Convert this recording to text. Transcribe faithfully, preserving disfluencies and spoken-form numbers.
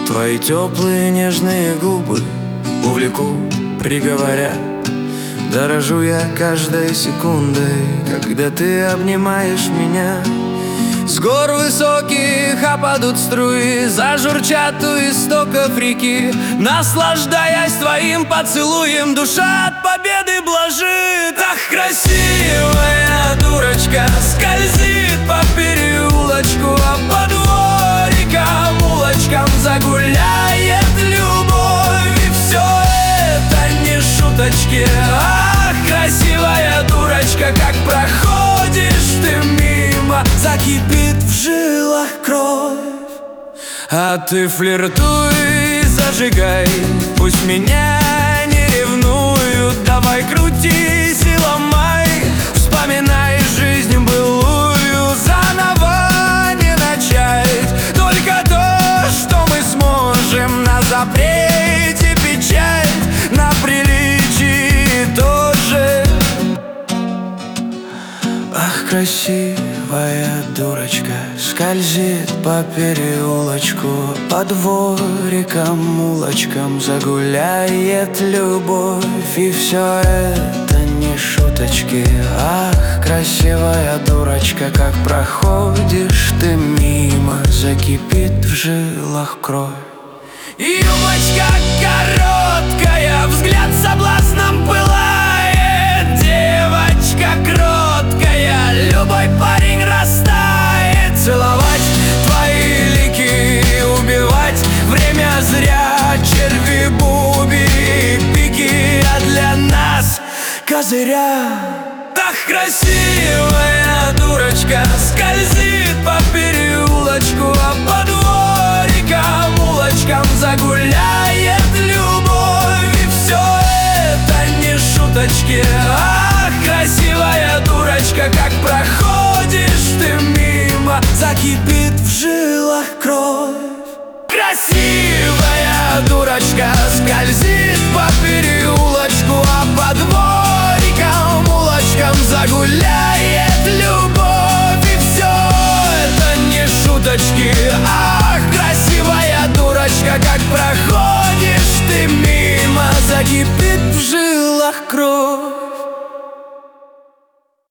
Твои теплые нежные губы увлеку, приговоря. Дорожу я каждой секундой, когда ты обнимаешь меня. С гор высоких опадут струи, зажурчат у истоков реки. Наслаждаясь твоим поцелуем, душа от победы блажит. Ах, красивая дурочка скользит по переулочку, а по дворикам, улочкам загуляет любовь. И все это не шуточки. Ах, красивая дурочка, как проходишь ты мимо, закипит в жилах кровь. А ты флиртуй, зажигай, пусть меня не ревнуют. Давай крутись и ломай, вспоминай жизнь былую, заново не начать. Только то, что мы сможем на запрете печать, на приличии тоже. Ах, красивая дурочка скользит по переулочку, по дворикам, улочкам загуляет любовь. И все это не шуточки. Ах, красивая дурочка, как проходишь ты мимо, закипит в жилах кровь. Юбочка короткая, взгляд соблазном пылает. Девочка кроткая, любой парень растает. Целовать твои лики, убивать время зря. Черви, буби, пики, а для нас козыря. Ах, красивая дурочка скользит по переулочку, а по дворикам, улочкам загуляет любовь. И все это не шуточки. Ах, красивая дурочка, как проходишь ты мимо, закипит в жилах кровь. Красивая дурочка скользит по переулочку,